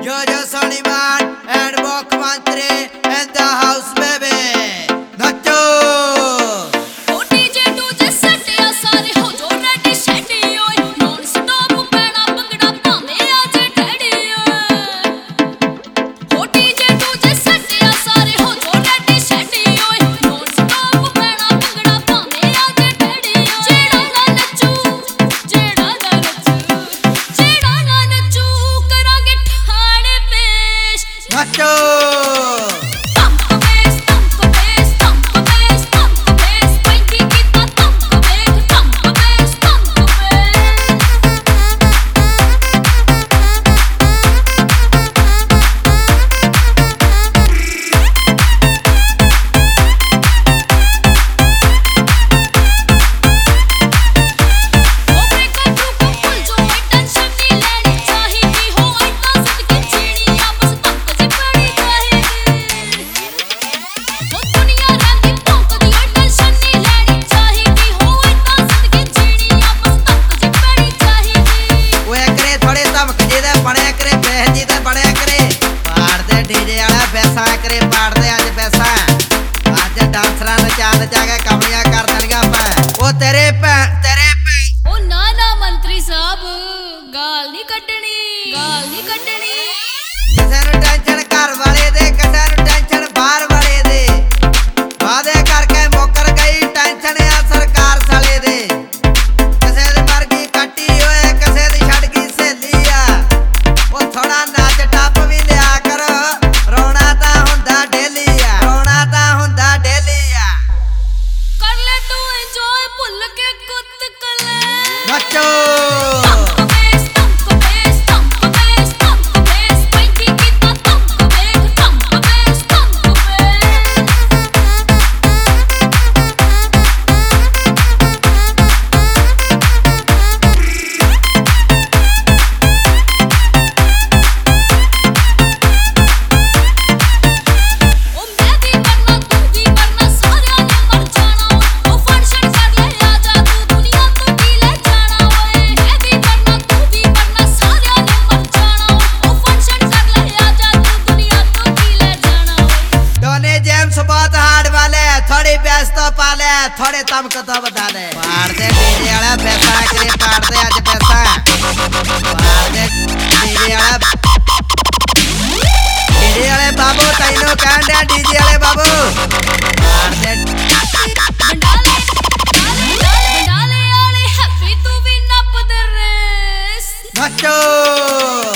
Jojo Soliman and Mukhyamantri in the house, baby. Nacho. थोड़े तम को तो बता दे पार दे डीजे वाला पैसा करे पार दे आज पैसा पार दे डीजे वाले बाबू तैनो कहंदे डीजे वाले बाबू पार दे बंडाले वाले हैप्पी तू भी नप दे रेस नचो